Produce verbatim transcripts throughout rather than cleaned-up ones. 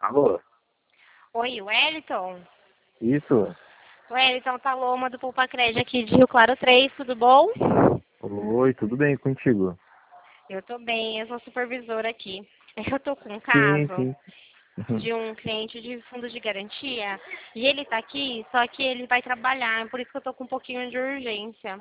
Alô? Oi, Wellington? Isso? Wellington, tá Loma do Poupa Crédito aqui de Rio Claro três, tudo bom? Oi, tudo bem contigo? Eu tô bem, eu sou supervisora aqui. É que eu tô com um Sim, caso sim. Uhum. de um cliente de fundo de garantia e ele tá aqui, só que ele vai trabalhar, por isso que eu tô com um pouquinho de urgência.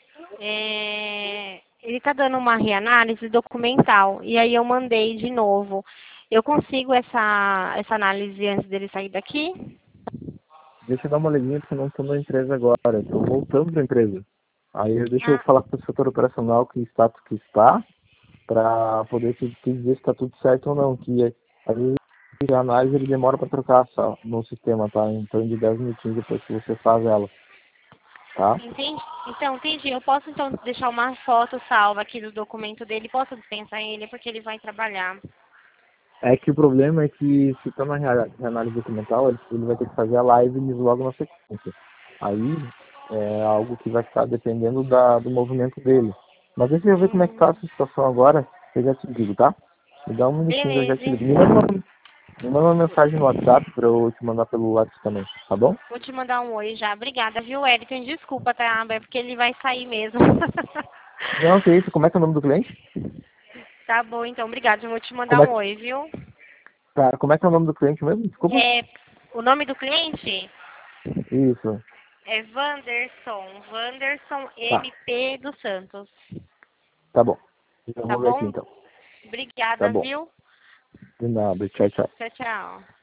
É, ele tá dando uma reanálise documental e aí eu mandei de novo. Eu consigo essa, essa análise antes dele sair daqui? Deixa eu dar uma olhadinha porque eu não estou na empresa agora. Estou voltando para a empresa. Aí deixa eu Ah, falar com o setor operacional que status que está, para poder te, te dizer se está tudo certo ou não. Que às vezes a análise ele demora para trocar só no sistema, tá? Em torno de dez minutinhos depois que você faz ela, tá? entendi. Então, entendi. Eu posso então deixar uma foto salva aqui do documento dele. Posso dispensar ele porque ele vai trabalhar. É que o problema é que se está na rea- reanálise documental, ele ele vai ter que fazer a live logo na sequência. Aí é algo que vai ficar dependendo da, do movimento dele. Mas deixa eu ver como é que tá Hum, essa situação agora, eu já te digo, tá? Me dá um minutinho que eu já te ligo. Me manda beleza. uma, me manda uma mensagem no WhatsApp para eu te mandar pelo WhatsApp também, tá bom? Vou te mandar um oi já. Obrigada, viu, Wellington? Desculpa, tá? É porque ele vai sair mesmo. Não, que isso, como é que é o nome do cliente? Tá bom, então. Obrigada. Eu vou te mandar Como é, um que- oi, viu? tá, como é que é o nome do cliente mesmo? Desculpa? É, o nome do cliente Isso, é Wanderson. Wanderson tá, M P dos Santos. tá bom. Eu Tá vou ver aqui bom? então. Tá Obrigada, bom. viu? De nada, tchau, tchau. Tchau, tchau.